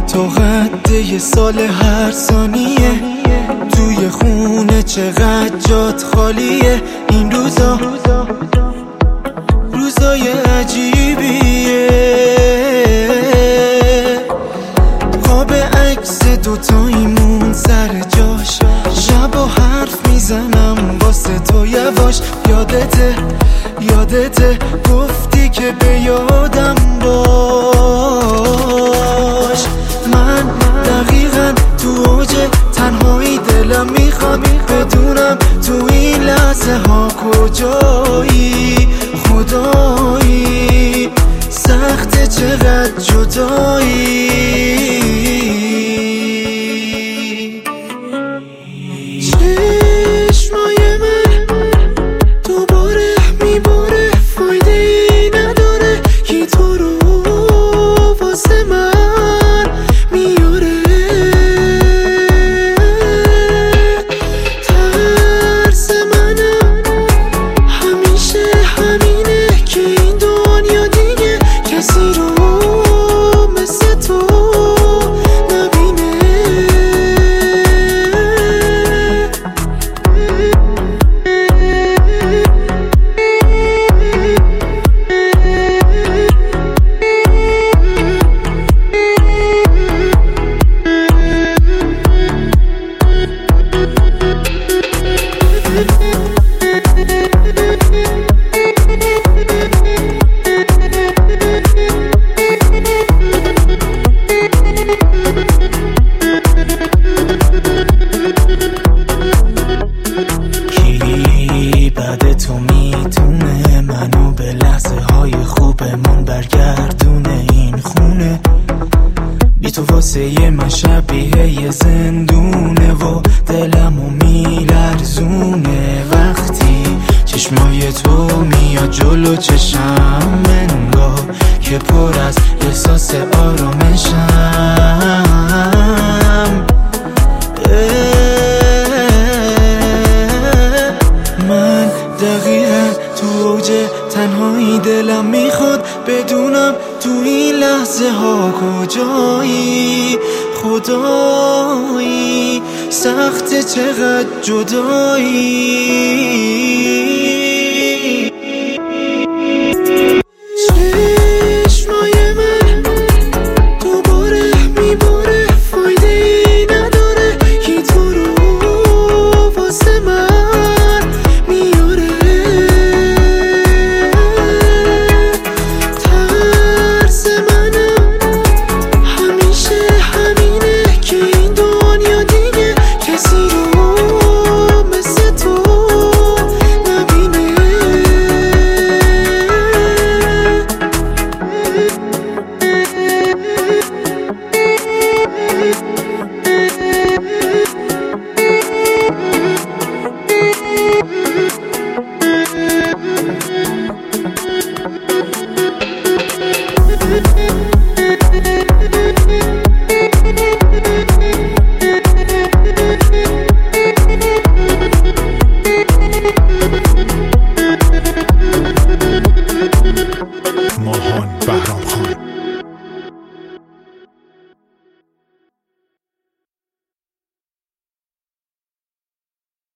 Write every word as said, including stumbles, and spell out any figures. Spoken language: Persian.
تا قد یه سال هر ثانیه توی خونه چقدر جات خالیه. این روزا روزای عجیبیه، قاب عکس دوتاییمون سر جاش، شبا حرف میزنم واسه تو یواش. یادته یادته گفتی که به یادم باش. من دقیقا تو اوج تنهایی دلم میخواد بدونم تو این لحظه ها کجایی. خدایی سخته چقدر جدایی. چشمای من دوباره میباره، فایده ای نداره کی تو رو واسه من میاره. ترس منم همیشه همینه که این دنیا دیگه کسی رو مثل تو نبینه. کی بعد تو میتونه منو به لحظه های خوبمون برگردونه؟ این خونه بی تو واسه من شبیه یه زندونه و دلمو میلرزونه. وقتی چشمای تو میاد جلو چشم، انگار که پر از احساس آرامشم. من دقیقا تو اوج تنهایی دلم میخواد بدونم تو این لحظه ها کجایی. خدایی سخت چقدر جدایی.